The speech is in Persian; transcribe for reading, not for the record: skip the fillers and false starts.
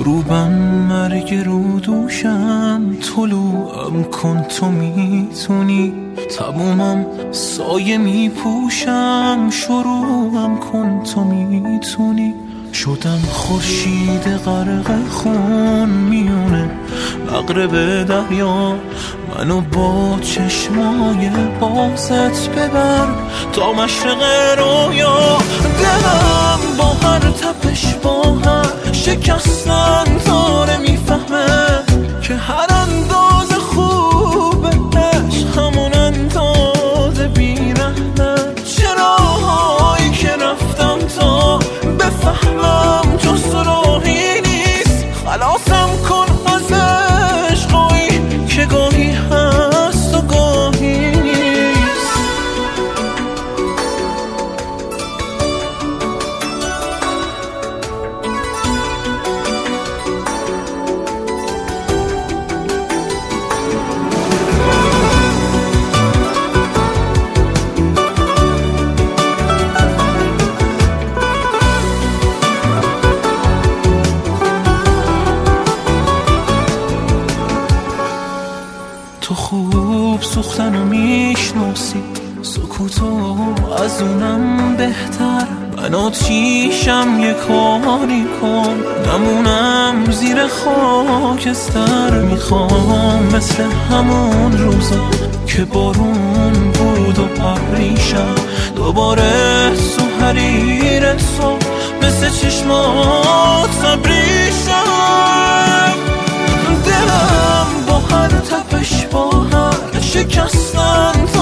غروبم مرگ رو دوشم، طلوعم کن تو میتونی، تمومم سایه میپوشم، شروعم کن تو میتونی. شدم خورشید غرق خون میونه مغرب دریا، منو با چشمای بازت ببر تا مشرق رویا. دلم با هر تپش با هر شکستن داره میفهمه که هر اندازه خوبه عشق همون اندازه بیرحمه. چراهایی که رفتم تا بفهمم جز راهی نیست، خلاصم کن از عشقایی که گاهی هست و گاهی نیست. تو خوب سوختنو میشناسی، سکوتو از اونم بهتر. من آتیشم یه کاری کن نمونم زیر خاکستر. میخوام مثل همون روزا که بارون بود و ابریشم، دوباره تو حریرت تو مثل چشمات ابریشم. دلم با هر تپش با هر شکستن